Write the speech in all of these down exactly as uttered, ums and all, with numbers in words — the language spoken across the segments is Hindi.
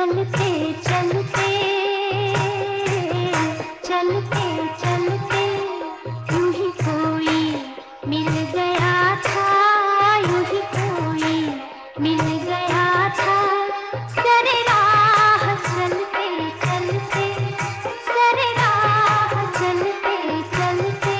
चलते चलते चलते चलते यूं ही कोई मिल गया था, यूं ही कोई मिल गया था। सरे राह चलते चलते, सरे राह चलते चलते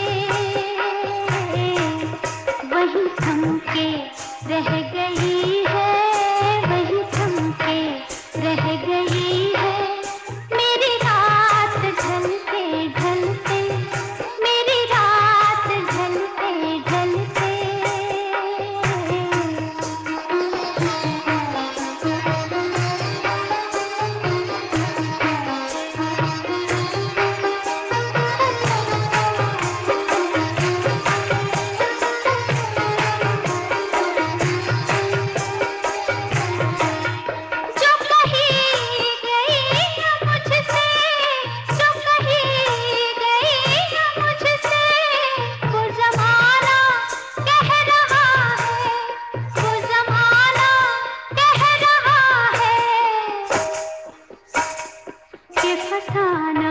वही थम के रह गई है, वही थम के रह गई है। मेरी रात ढलते ढलते, मेरी रात ढलते ढलते फसाना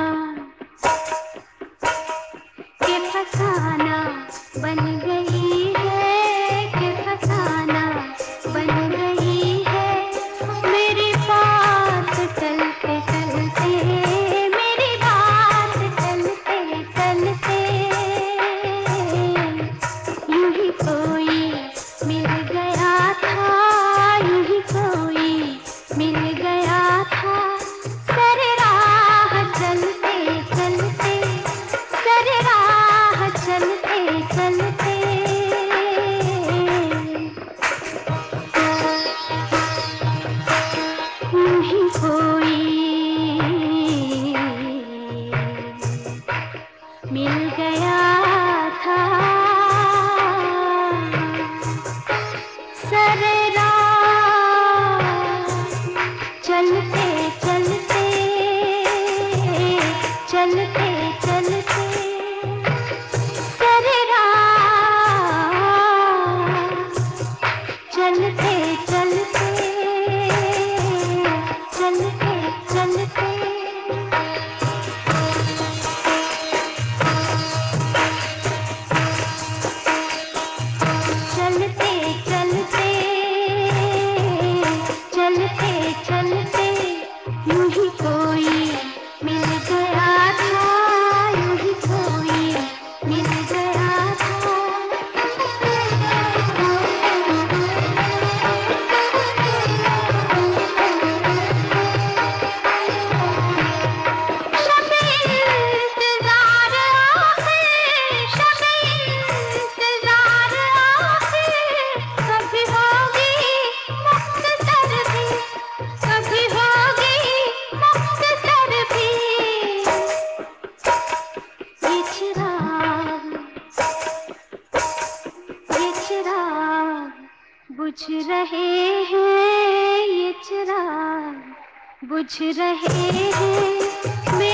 के फसाना बन गई है, के फसाना बन गई है। मेरी बात टलते टलते, मेरी बात टलते टलते यूं ही कोई मिल गया था, यूं ही कोई मिल गया था। सरे राह चलते चलते, सरे राह चलते चलते यूं ही कोई मिल गया था। सरे राह चलते चलते चलते चलते सरे राह चलते चलते चलते चलते चलते चलते चलते चलते यूं ही कोई मिल गया था, यूं ही कोई मिल गया था। शब-ए इंतज़ार आखिर, शब-ए इंतज़ार आखिर कभी होगी मुख्तसर भी, कभी होगी मुख्तसर भी। ये चिराग, ये चिराग बुझ रहे हैं, ये चिराग बुझ रहे हैं।